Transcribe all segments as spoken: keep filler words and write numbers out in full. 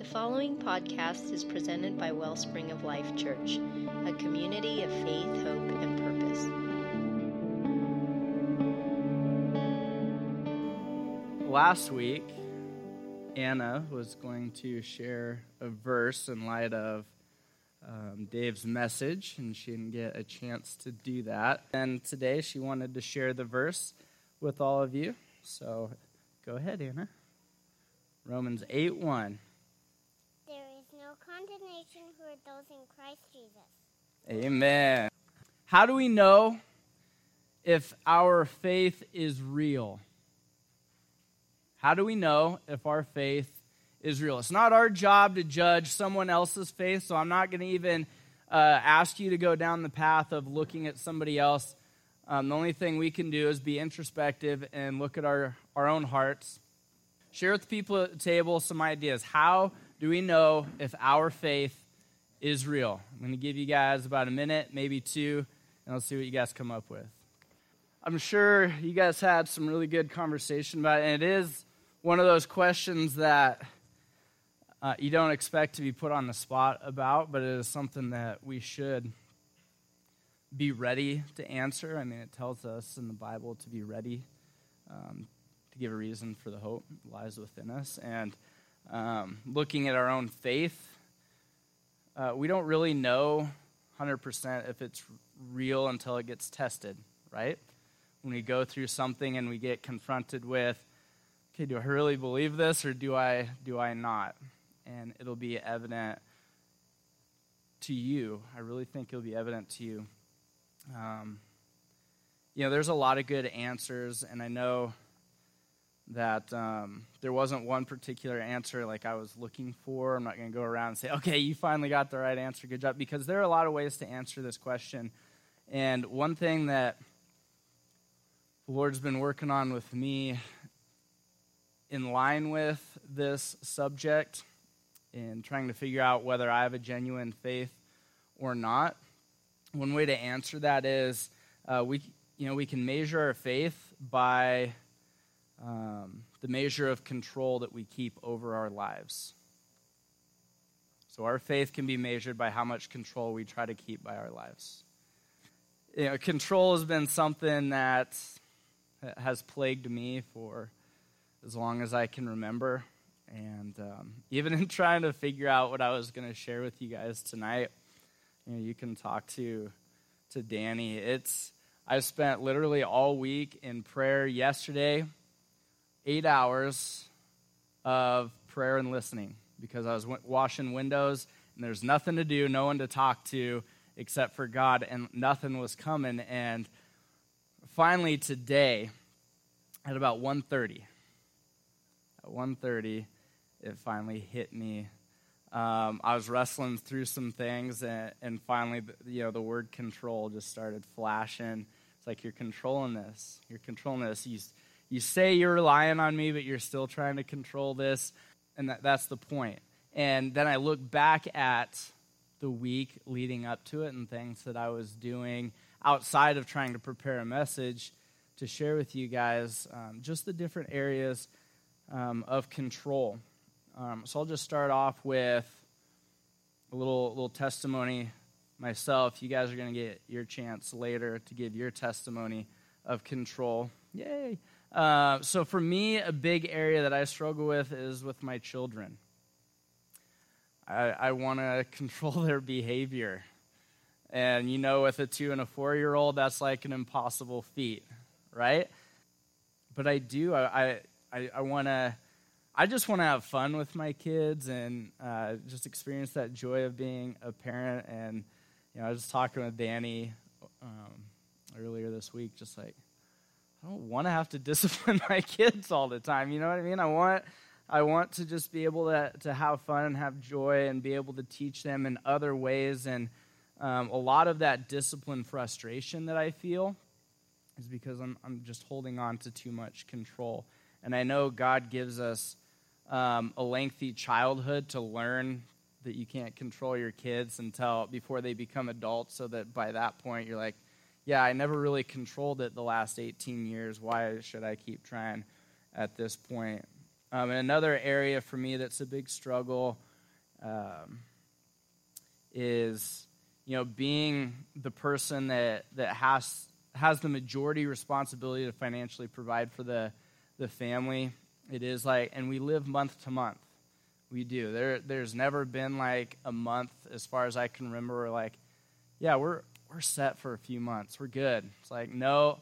The following podcast is presented by Wellspring of Life Church, a community of faith, hope, and purpose. Last week, Anna was going to share a verse in light of um, Dave's message, and she didn't get a chance to do that. And today she wanted to share the verse with all of you. So go ahead, Anna. Romans eight one. There is no condemnation for those in Christ Jesus. Amen. How do we know if our faith is real? How do we know if our faith is real? It's not our job to judge someone else's faith, so I'm not going to even uh, ask you to go down the path of looking at somebody else. Um, the only thing we can do is be introspective and look at our, our own hearts. Share with the people at the table some ideas. How do we know if our faith is real? I'm going to give you guys about a minute, maybe two, and let's see what you guys come up with. I'm sure you guys had some really good conversation about it, and it is one of those questions that uh, you don't expect to be put on the spot about, but it is something that we should be ready to answer. I mean, it tells us in the Bible to be ready um, to give a reason for the hope that lies within us. And um, looking at our own faith, uh, we don't really know one hundred percent if it's real until it gets tested, right? When we go through something and we get confronted with, okay, do I really believe this or do I do I not? And it'll be evident to you. I really think it'll be evident to you. Um, you know, there's a lot of good answers, and I know that um, there wasn't one particular answer like I was looking for. I'm not going to go around and say, okay, you finally got the right answer, good job, because there are a lot of ways to answer this question. And one thing that the Lord's been working on with me in line with this subject and trying to figure out whether I have a genuine faith or not. One way to answer that is uh, we, you know, we can measure our faith by um, the measure of control that we keep over our lives. So our faith can be measured by how much control we try to keep by our lives. You know, control has been something that has plagued me for as long as I can remember. And um, even in trying to figure out what I was going to share with you guys tonight, you know, you can talk to to Danny. It's I spent literally all week in prayer yesterday, eight hours of prayer and listening because I was w- washing windows and there's nothing to do, no one to talk to except for God, and nothing was coming. And finally today, at about one thirty, at one thirty, it finally hit me. Um, I was wrestling through some things, and, and finally, you know, the word control just started flashing. It's like, you're controlling this. You're controlling this. You, you say you're relying on me, but you're still trying to control this, and that, that's the point. And then I look back at the week leading up to it and things that I was doing outside of trying to prepare a message to share with you guys, um, just the different areas um, of control. Um, so I'll just start off with a little little testimony myself. You guys are going to get your chance later to give your testimony of control. Yay! Uh, so for me, a big area that I struggle with is with my children. I, I want to control their behavior. And you know, with a two and a four-year-old, that's like an impossible feat, right? But I do. I I, I want to... I just want to have fun with my kids and uh, just experience that joy of being a parent. And, you know, I was just talking with Danny um, earlier this week, just like, I don't want to have to discipline my kids all the time. You know what I mean? I want I want to just be able to, to have fun and have joy and be able to teach them in other ways. And um, a lot of that discipline frustration that I feel is because I'm I'm just holding on to too much control. And I know God gives us Um, a lengthy childhood to learn that you can't control your kids until before they become adults, so that by that point you're like, yeah, I never really controlled it the last eighteen years. Why should I keep trying at this point? Um, and another area for me that's a big struggle um, is, you know, being the person that, that has has the majority responsibility to financially provide for the, the family. It is like, and we live month to month. We do. There, there's never been like a month, as far as I can remember, where like, yeah, we're we're set for a few months. We're good. It's like, no,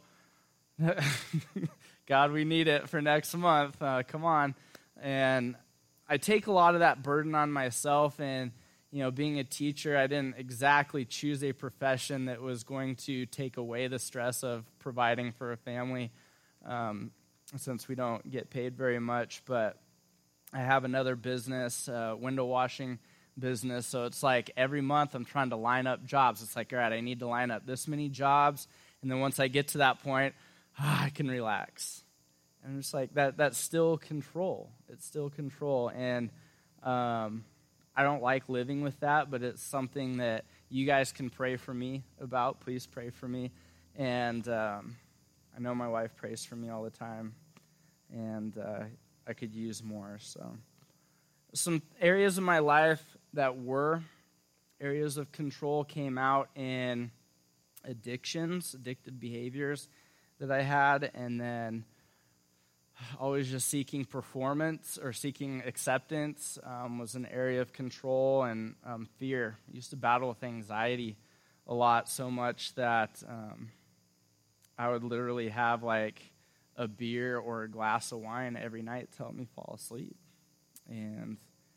God, we need it for next month. Uh, come on. And I take a lot of that burden on myself. And, you know, being a teacher, I didn't exactly choose a profession that was going to take away the stress of providing for a family, um, since we don't get paid very much. But I have another business, uh, window washing business. So it's like every month I'm trying to line up jobs. It's like, all right, I need to line up this many jobs. And then once I get to that point, ah, I can relax. And I'm just like, that. that's still control. It's still control. And um, I don't like living with that, but it's something that you guys can pray for me about. Please pray for me. And um, I know my wife prays for me all the time. And uh, I could use more. So some areas of my life that were areas of control came out in addictions, addictive behaviors that I had, and then always just seeking performance or seeking acceptance um, was an area of control, and um, fear. I used to battle with anxiety a lot, so much that um, I would literally have like a beer or a glass of wine every night to help me fall asleep. And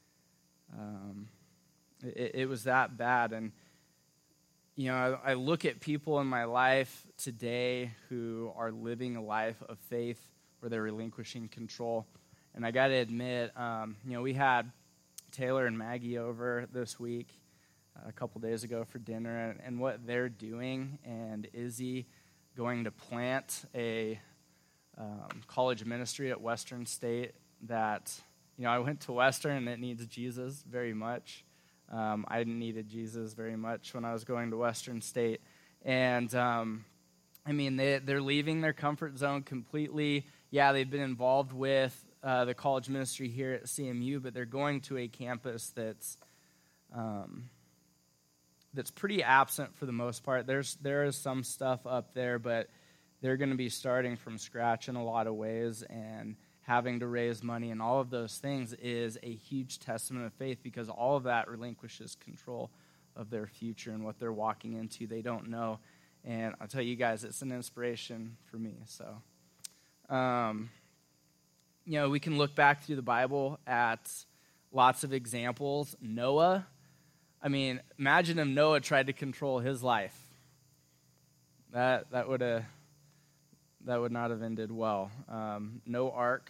um, it, it was that bad. And, you know, I, I look at people in my life today who are living a life of faith where they're relinquishing control. And I got to admit, um, you know, we had Taylor and Maggie over this week, uh, a couple days ago for dinner, and, and what they're doing, and Izzy going to plant a um, college ministry at Western State that, you know, I went to Western and it needs Jesus very much. Um, I needed Jesus very much when I was going to Western State. And, um, I mean, they, they're leaving their comfort zone completely. Yeah, they've been involved with uh, the college ministry here at C M U, but they're going to a campus that's um, that's pretty absent for the most part. There's there is some stuff up there, but they're going to be starting from scratch in a lot of ways, and having to raise money and all of those things is a huge testament of faith, because all of that relinquishes control of their future and what they're walking into. They don't know. And I'll tell you guys, it's an inspiration for me. So, um, you know, we can look back through the Bible at lots of examples. Noah, I mean, imagine if Noah tried to control his life. That that would have that would not have ended well. Um, no ark.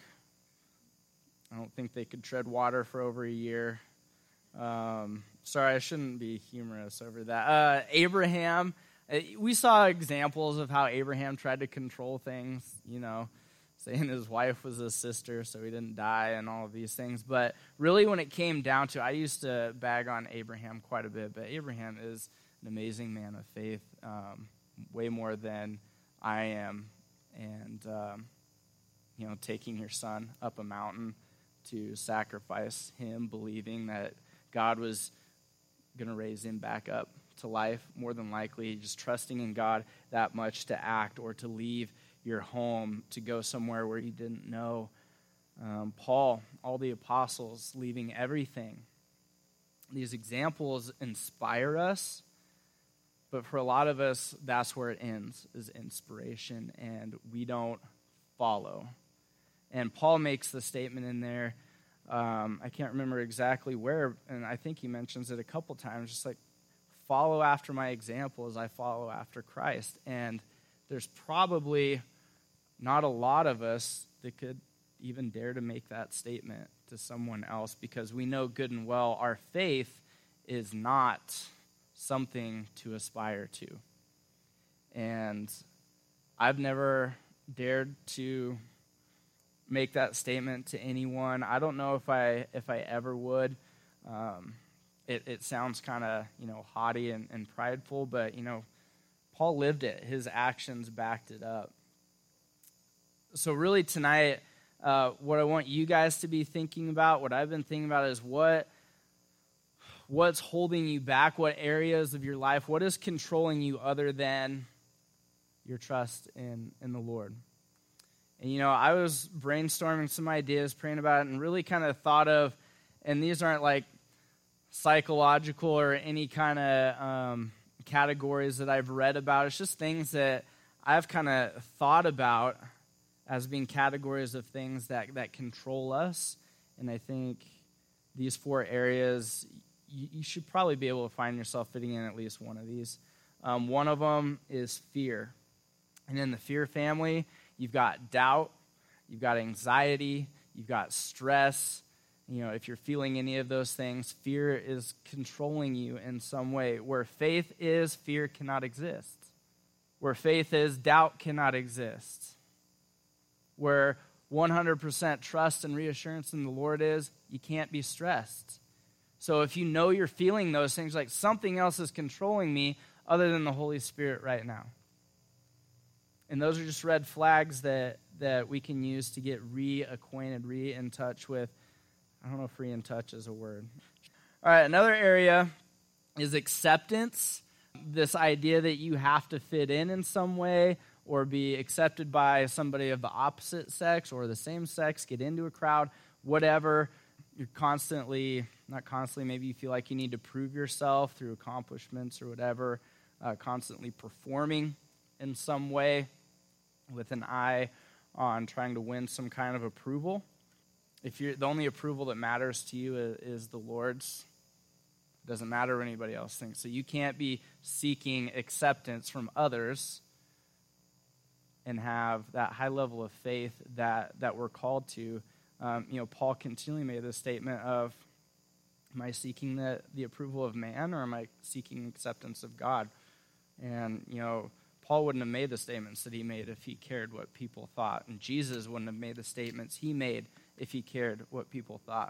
I don't think they could tread water for over a year. Um, sorry, I shouldn't be humorous over that. Uh, Abraham. We saw examples of how Abraham tried to control things, you know, saying his wife was his sister so he didn't die and all of these things. But really when it came down to, I used to bag on Abraham quite a bit, but Abraham is an amazing man of faith, um, way more than I am. And, um, you know, taking your son up a mountain to sacrifice him, believing that God was going to raise him back up to life, more than likely, just trusting in God that much to act or to leave your home to go somewhere where you didn't know. Um, Paul, all the apostles, leaving everything. These examples inspire us, but for a lot of us, that's where it ends, is inspiration, and we don't follow. And Paul makes the statement in there, um, I can't remember exactly where, and I think he mentions it a couple times, just like, follow after my example as I follow after Christ. And there's probably not a lot of us that could even dare to make that statement to someone else, because we know good and well our faith is not something to aspire to. And I've never dared to make that statement to anyone. I don't know if I if I ever would. Um, It, it sounds kind of, you know, haughty and, and prideful, but, you know, Paul lived it. His actions backed it up. So really tonight, uh, what I want you guys to be thinking about, what I've been thinking about is what what's holding you back, what areas of your life, what is controlling you other than your trust in, in the Lord. And, you know, I was brainstorming some ideas, praying about it, and really kind of thought of, and these aren't like psychological or any kind of um, categories that I've read about. It's just things that I've kind of thought about as being categories of things that, that control us. And I think these four areas, you, you should probably be able to find yourself fitting in at least one of these. Um, one of them is fear. And in the fear family, you've got doubt, you've got anxiety, you've got stress. You know, if you're feeling any of those things, fear is controlling you in some way. Where faith is, fear cannot exist. Where faith is, doubt cannot exist. Where one hundred percent trust and reassurance in the Lord is, you can't be stressed. So if you know you're feeling those things, like something else is controlling me other than the Holy Spirit right now. And those are just red flags that, that we can use to get reacquainted, re-in touch with. I don't know if re-in touch is a word. All right, another area is acceptance. This idea that you have to fit in in some way or be accepted by somebody of the opposite sex or the same sex, get into a crowd, whatever. You're constantly, not constantly, maybe you feel like you need to prove yourself through accomplishments or whatever, uh, constantly performing in some way with an eye on trying to win some kind of approval. If you're the only approval that matters to you is, is the Lord's, it doesn't matter what anybody else thinks. So you can't be seeking acceptance from others and have that high level of faith that, that we're called to. Um, you know, Paul continually made this statement of, am I seeking the, the approval of man or am I seeking acceptance of God? And, you know, Paul wouldn't have made the statements that he made if he cared what people thought. And Jesus wouldn't have made the statements he made if he cared what people thought.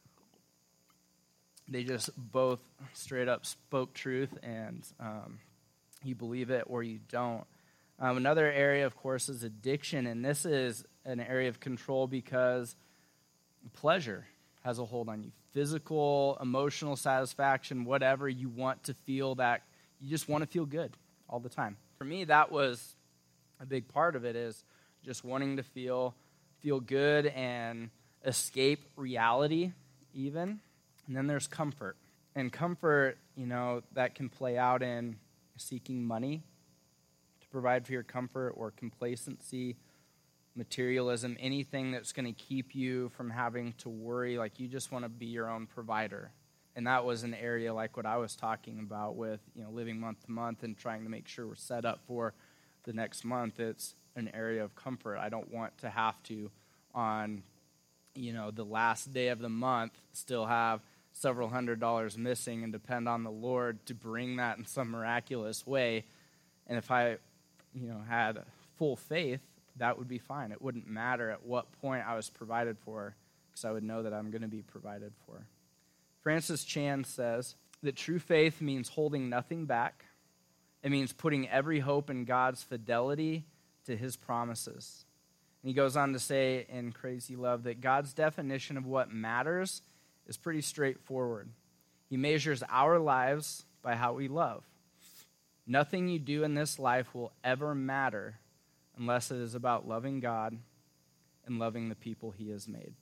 They just both straight up spoke truth, and um, you believe it or you don't. Um, another area, of course, is addiction, and this is an area of control because pleasure has a hold on you. Physical, emotional satisfaction, whatever, you want to feel that, you just want to feel good all the time. For me, that was a big part of it, is just wanting to feel feel good and escape reality even. And then there's comfort. And comfort, you know, that can play out in seeking money to provide for your comfort, or complacency, materialism, anything that's going to keep you from having to worry, like you just want to be your own provider. And that was an area like what I was talking about with, you know, living month to month and trying to make sure we're set up for the next month. It's an area of comfort. I don't want to have to, on, you know, the last day of the month, still have several hundred dollars missing and depend on the Lord to bring that in some miraculous way. And if I, you know, had full faith, that would be fine. It wouldn't matter at what point I was provided for, because I would know that I'm going to be provided for. Francis Chan says that true faith means holding nothing back. It means putting every hope in God's fidelity to his promises. And he goes on to say in Crazy Love that God's definition of what matters is pretty straightforward. He measures our lives by how we love. Nothing you do in this life will ever matter unless it is about loving God and loving the people he has made.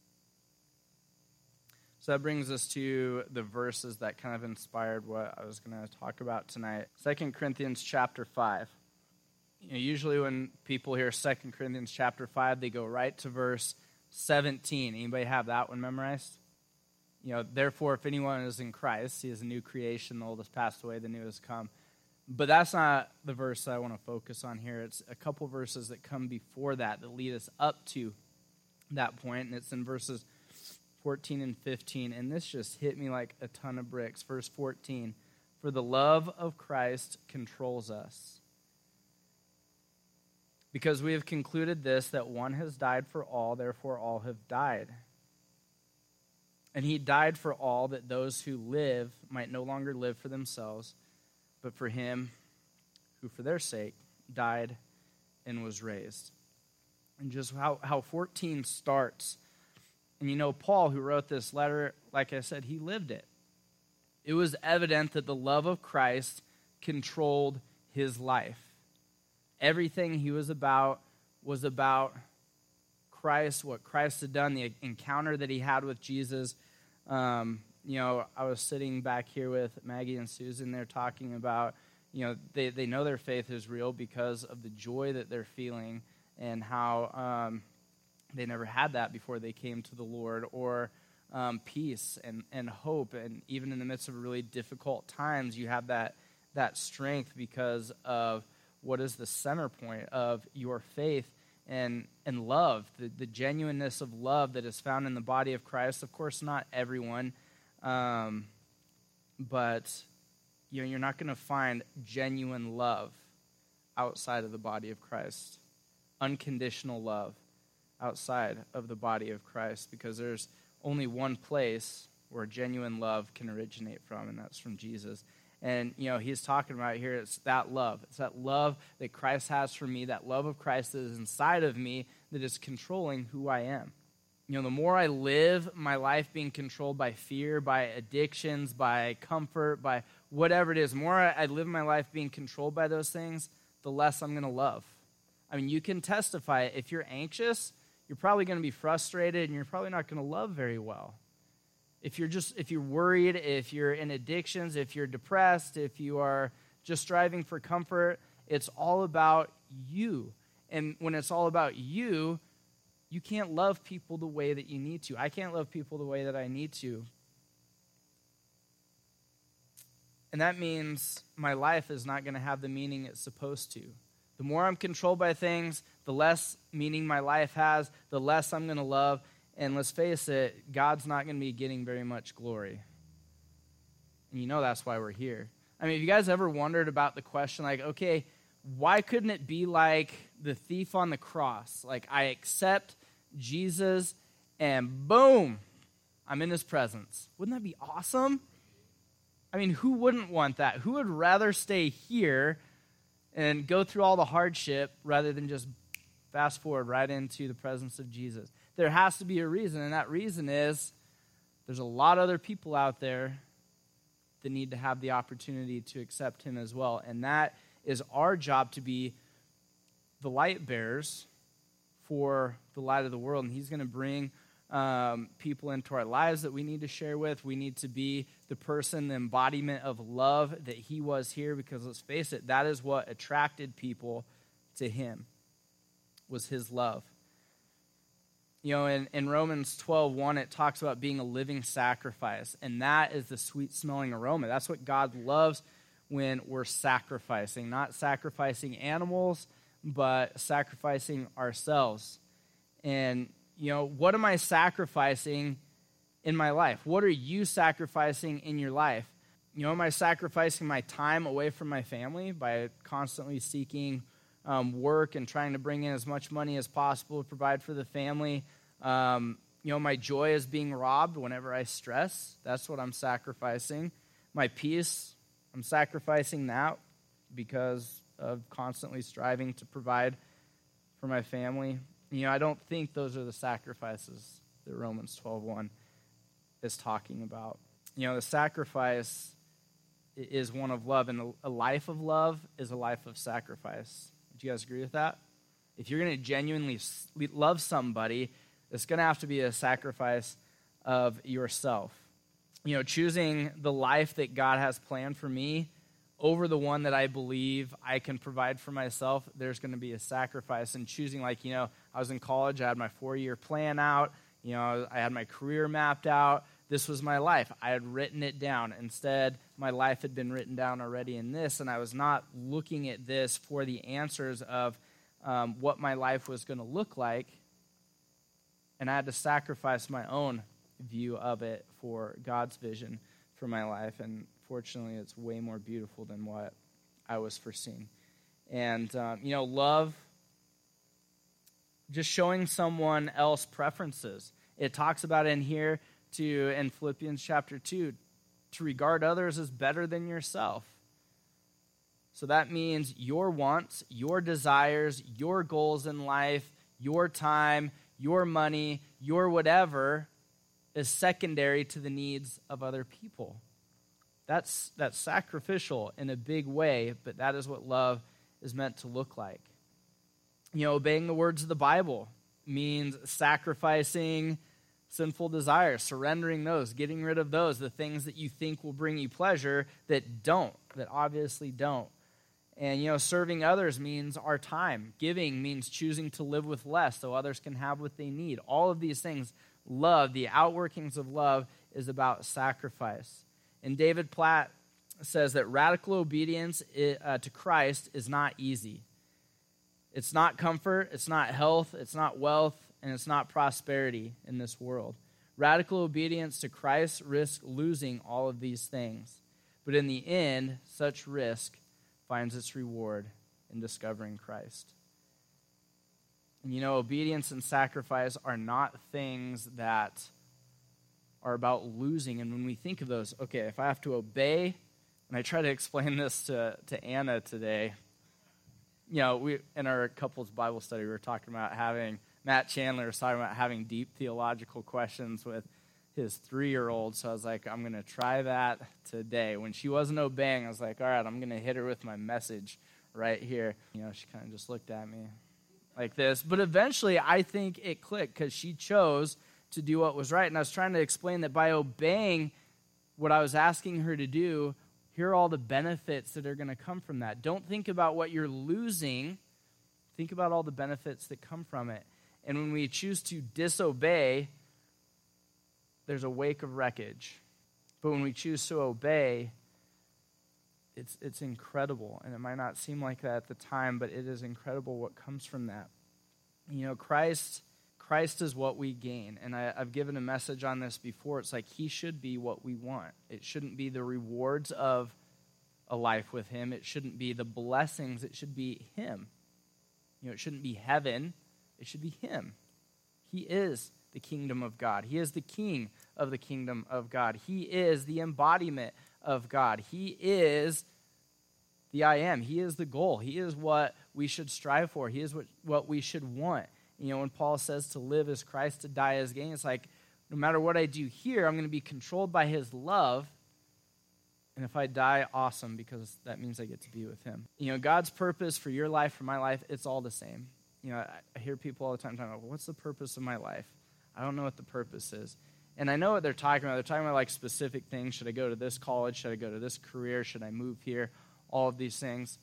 So that brings us to the verses that kind of inspired what I was going to talk about tonight. Second Corinthians chapter five. You know, usually when people hear Second Corinthians chapter five, they go right to verse seventeen. Anybody have that one memorized? You know, therefore, if anyone is in Christ, he is a new creation. The old has passed away, the new has come. But that's not the verse that I want to focus on here. It's a couple verses that come before that that lead us up to that point, and it's in verses fourteen and fifteen, and this just hit me like a ton of bricks. Verse fourteen, for the love of Christ controls us, because we have concluded this, that one has died for all, therefore all have died. And he died for all, that those who live might no longer live for themselves, but for him who for their sake died and was raised. And just how, how fourteen starts. And you know, Paul, who wrote this letter, like I said, he lived it. It was evident that the love of Christ controlled his life. Everything he was about was about Christ, what Christ had done, the encounter that he had with Jesus. Um, you know, I was sitting back here with Maggie and Susan. They're talking about, you know, they, they know their faith is real because of the joy that they're feeling and how um, they never had that before they came to the Lord, or um, peace and, and hope. And even in the midst of really difficult times, you have that, that strength because of what is the center point of your faith and and love, the, the genuineness of love that is found in the body of Christ. Of course, not everyone, um, but you know, you're not going to find genuine love outside of the body of Christ, unconditional love outside of the body of Christ, because there's only one place where genuine love can originate from, and that's from Jesus. And, you know, he's talking about here, it's that love. It's that love that Christ has for me, that love of Christ that is inside of me that is controlling who I am. You know, the more I live my life being controlled by fear, by addictions, by comfort, by whatever it is, the more I live my life being controlled by those things, the less I'm going to love. I mean, you can testify. If you're anxious, you're probably going to be frustrated, and you're probably not going to love very well. If you're just, if you're worried, if you're in addictions, if you're depressed, if you are just striving for comfort, it's all about you. And when it's all about you, you can't love people the way that you need to. I can't love people the way that I need to. And that means my life is not going to have the meaning it's supposed to. The more I'm controlled by things, the less meaning my life has, the less I'm going to love. And let's face it, God's not going to be getting very much glory. And you know that's why we're here. I mean, have you guys ever wondered about the question, like, okay, why couldn't it be like the thief on the cross? Like, I accept Jesus, and boom, I'm in his presence. Wouldn't that be awesome? I mean, who wouldn't want that? Who would rather stay here and go through all the hardship rather than just fast forward right into the presence of Jesus? There has to be a reason, and that reason is there's a lot of other people out there that need to have the opportunity to accept him as well. And that is our job, to be the light bearers for the light of the world. And he's going to bring um, people into our lives that we need to share with. We need to be the person, the embodiment of love that he was here, because let's face it, that is what attracted people to him, was his love. You know, in, in Romans twelve one, it talks about being a living sacrifice, and that is the sweet-smelling aroma. That's what God loves when we're sacrificing, not sacrificing animals, but sacrificing ourselves. And, you know, what am I sacrificing in my life? What are you sacrificing in your life? You know, am I sacrificing my time away from my family by constantly seeking Um, work and trying to bring in as much money as possible to provide for the family? Um, you know, my joy is being robbed whenever I stress. That's what I'm sacrificing. My peace, I'm sacrificing that because of constantly striving to provide for my family. You know, I don't think those are the sacrifices that Romans twelve one is talking about. You know, the sacrifice is one of love, and a life of love is a life of sacrifice. Do you guys agree with that? If you're going to genuinely love somebody, it's going to have to be a sacrifice of yourself. You know, choosing the life that God has planned for me over the one that I believe I can provide for myself, there's going to be a sacrifice. And choosing, like, you know, I was in college, I had my four-year plan out, you know, I had my career mapped out. This was my life. I had written it down. Instead, my life had been written down already in this, and I was not looking at this for the answers of um, what my life was going to look like, and I had to sacrifice my own view of it for God's vision for my life, and fortunately, it's way more beautiful than what I was foreseeing. And, um, you know, love, just showing someone else preferences. It talks about in here, to in Philippians chapter two, to regard others as better than yourself. So that means your wants, your desires, your goals in life, your time, your money, your whatever is secondary to the needs of other people. That's, that's sacrificial in a big way, but that is what love is meant to look like. You know, obeying the words of the Bible means sacrificing sinful desires, surrendering those, getting rid of those, the things that you think will bring you pleasure that don't, that obviously don't. And, you know, serving others means our time. Giving means choosing to live with less so others can have what they need. All of these things, love, the outworkings of love, is about sacrifice. And David Platt says that radical obedience uh, to Christ is not easy. It's not comfort, it's not health, it's not wealth, and it's not prosperity in this world. Radical obedience to Christ risks losing all of these things. But in the end, such risk finds its reward in discovering Christ. And you know, obedience and sacrifice are not things that are about losing. And when we think of those, okay, if I have to obey, and I try to explain this to, to Anna today, you know, we in our couples Bible study, we were talking about having, Matt Chandler was talking about having deep theological questions with his three-year-old. So I was like, I'm going to try that today. When she wasn't obeying, I was like, all right, I'm going to hit her with my message right here. You know, she kind of just looked at me like this. But eventually, I think it clicked because she chose to do what was right. And I was trying to explain that by obeying what I was asking her to do, here are all the benefits that are going to come from that. Don't think about what you're losing. Think about all the benefits that come from it. And when we choose to disobey, there's a wake of wreckage. But when we choose to obey, it's it's incredible. And it might not seem like that at the time, but it is incredible what comes from that. You know, Christ, Christ is what we gain. And I, I've given a message on this before. It's like he should be what we want. It shouldn't be the rewards of a life with him. It shouldn't be the blessings. It should be him. You know, it shouldn't be heaven. It should be him. He is the kingdom of God. He is the king of the kingdom of God. He is the embodiment of God. He is the I am. He is the goal. He is what we should strive for. He is what, what we should want. You know, when Paul says to live as Christ, to die as gain, it's like no matter what I do here, I'm going to be controlled by his love. And if I die, awesome, because that means I get to be with him. You know, God's purpose for your life, for my life, it's all the same. You know, I hear people all the time talking about, well, what's the purpose of my life? I don't know what the purpose is. And I know what they're talking about. They're talking about like specific things. Should I go to this college? Should I go to this career? Should I move here? All of these things.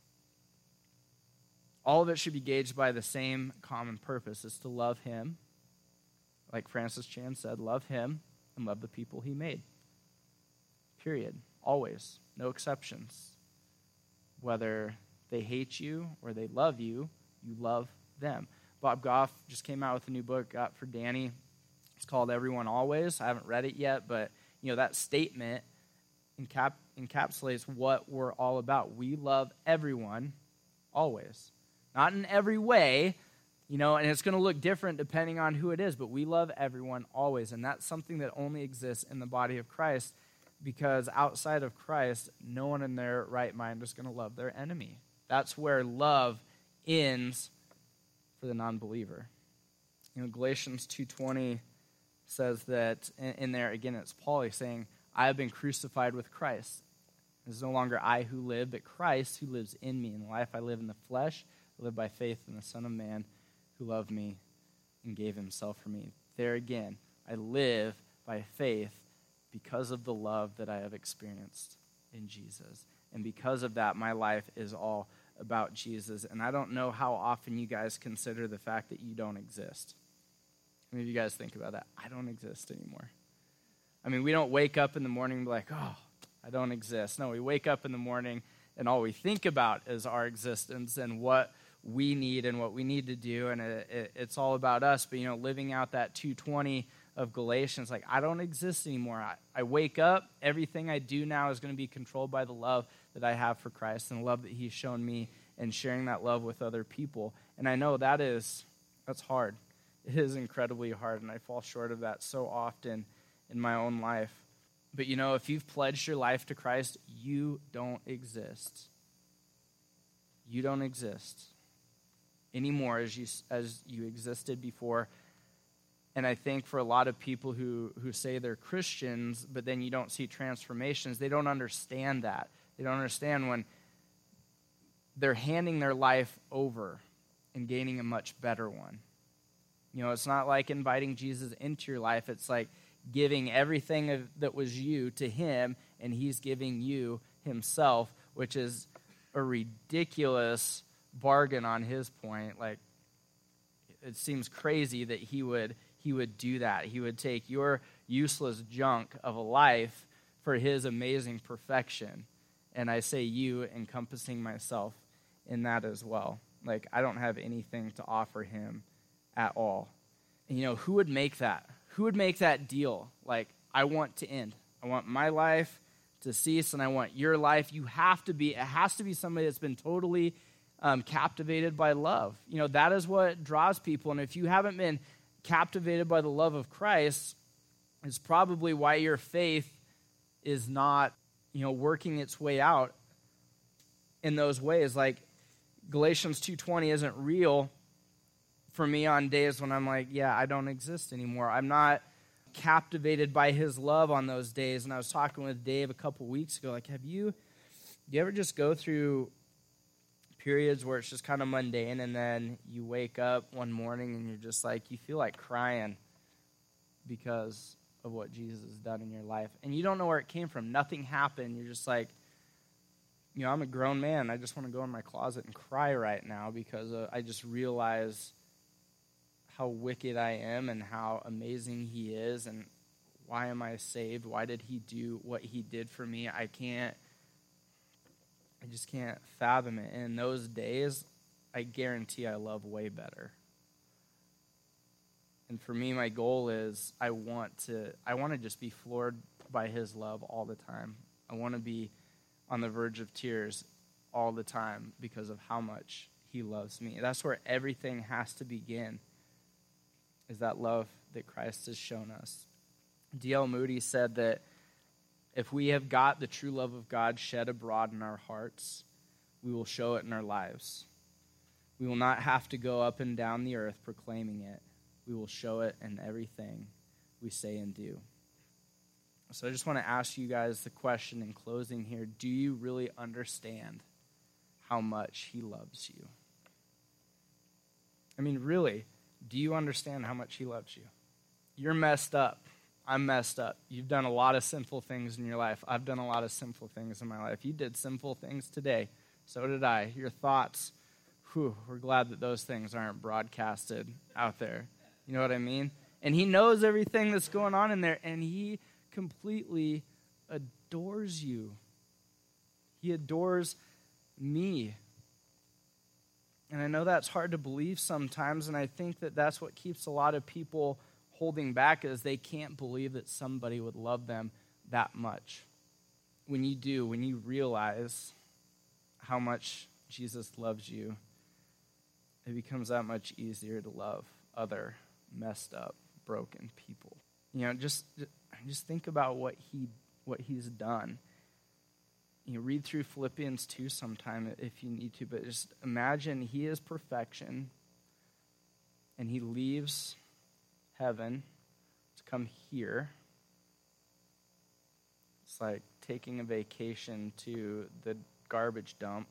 All of it should be gauged by the same common purpose. It's to love him. Like Francis Chan said, love him and love the people he made. Period. Always. No exceptions. Whether they hate you or they love you, you love them. Bob Goff just came out with a new book, got for Danny. It's called Everyone Always. I haven't read it yet, but you know that statement encap- encapsulates what we're all about. We love everyone always. Not in every way, you know, and it's going to look different depending on who it is, but we love everyone always, and that's something that only exists in the body of Christ, because outside of Christ, no one in their right mind is going to love their enemy. That's where love ends for the non-believer. You know, Galatians two twenty says that, in, in there, again, it's Paul, he's saying, I have been crucified with Christ. It is no longer I who live, but Christ who lives in me. In the life I live in the flesh, I live by faith in the Son of Man who loved me and gave himself for me. There again, I live by faith because of the love that I have experienced in Jesus. And because of that, my life is all about Jesus. And I don't know how often you guys consider the fact that you don't exist. How many of you guys think about that? I don't exist anymore. I mean, we don't wake up in the morning and be like, oh, I don't exist. No, we wake up in the morning and all we think about is our existence and what we need and what we need to do. And it, it, it's all about us. But, you know, living out that two twenty of Galatians, like, I don't exist anymore. I, I wake up. Everything I do now is going to be controlled by the love that I have for Christ and the love that he's shown me and sharing that love with other people. And I know that is, that's hard. It is incredibly hard, and I fall short of that so often in my own life. But, you know, if you've pledged your life to Christ, you don't exist. You don't exist anymore as you, as you existed before. And I think for a lot of people who, who say they're Christians, but then you don't see transformations, they don't understand that. They don't understand when they're handing their life over and gaining a much better one. You know, it's not like inviting Jesus into your life. It's like giving everything of, that was you to him, and he's giving you himself, which is a ridiculous bargain on his point. Like, it seems crazy that he would he would do that. He would take your useless junk of a life for his amazing perfection. And I say you, encompassing myself in that as well. Like, I don't have anything to offer him at all. And, you know, who would make that? Who would make that deal? Like, I want to end. I want my life to cease, and I want your life. You have to be, it has to be somebody that's been totally um, captivated by love. You know, that is what draws people. And if you haven't been captivated by the love of Christ, it's probably why your faith is not, you know, working its way out in those ways. Like, Galatians two twenty isn't real for me on days when I'm like, yeah, I don't exist anymore. I'm not captivated by his love on those days. And I was talking with Dave a couple weeks ago, like, have you, do you ever just go through periods where it's just kind of mundane, and then you wake up one morning and you're just like, you feel like crying because of what Jesus has done in your life, and you don't know where it came from. Nothing happened. You're just like, you know, I'm a grown man. I just want to go in my closet and cry right now because uh, I just realize how wicked I am and how amazing he is, and why am I saved? Why did he do what he did for me? I can't, I just can't fathom it. And in those days, I guarantee I love way better. And for me, my goal is I want to, I want to just be floored by his love all the time. I want to be on the verge of tears all the time because of how much he loves me. That's where everything has to begin, is that love that Christ has shown us. D L Moody said that if we have got the true love of God shed abroad in our hearts, we will show it in our lives. We will not have to go up and down the earth proclaiming it. We will show it in everything we say and do. So I just want to ask you guys the question in closing here. Do you really understand how much he loves you? I mean, really, do you understand how much he loves you? You're messed up. I'm messed up. You've done a lot of sinful things in your life. I've done a lot of sinful things in my life. You did sinful things today. So did I. Your thoughts, whew, we're glad that those things aren't broadcasted out there. You know what I mean? And he knows everything that's going on in there, and he completely adores you. He adores me. And I know that's hard to believe sometimes, and I think that that's what keeps a lot of people holding back, is they can't believe that somebody would love them that much. When you do, when you realize how much Jesus loves you, it becomes that much easier to love other messed up, broken people. You know, just just think about what he what he's done. You know, read through Philippians two sometime if you need to, but just imagine he is perfection, and he leaves heaven to come here. It's like taking a vacation to the garbage dump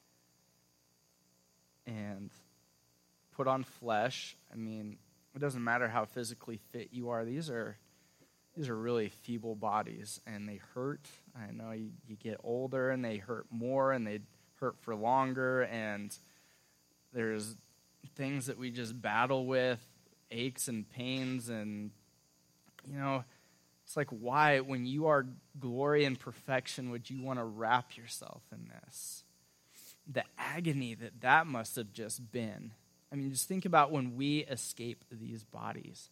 and put on flesh. I mean, it doesn't matter how physically fit you are. These are these are really feeble bodies, and they hurt. I know you, you get older, and they hurt more, and they hurt for longer, and there's things that we just battle with, aches and pains, and, you know, it's like, why, when you are glory and perfection, would you want to wrap yourself in this? The agony that that must have just been. I mean, just think about when we escape these bodies.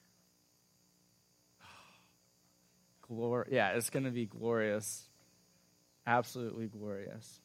Glor- yeah, it's going to be glorious. Absolutely glorious.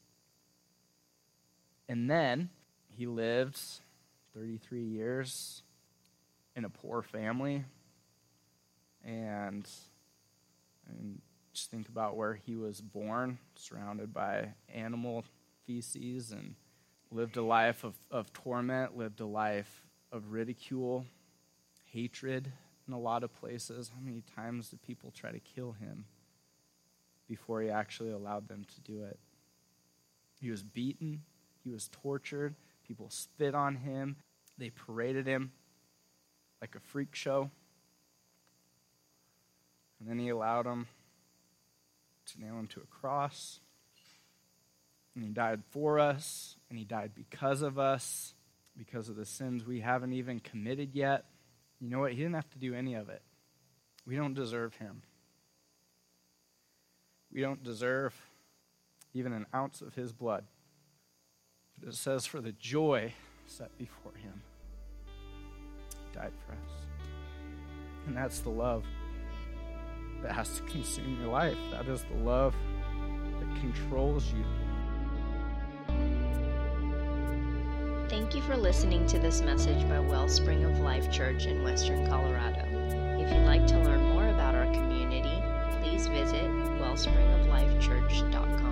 And then he lived thirty-three years in a poor family. And, and just think about where he was born, surrounded by animal feces, and lived a life of, of torment, lived a life of ridicule, hatred in a lot of places. How many times did people try to kill him before he actually allowed them to do it? He was beaten. He was tortured. People spit on him. They paraded him like a freak show. And then he allowed them to nail him to a cross. And he died for us. And he died because of us, because of the sins we haven't even committed yet. You know what? He didn't have to do any of it. We don't deserve him. We don't deserve even an ounce of his blood. But it says, for the joy set before him, he died for us. And that's the love that has to consume your life. That is the love that controls you. Thank you for listening to this message by Wellspring of Life Church in Western Colorado. If you'd like to learn more about our community, please visit wellspring of life church dot com.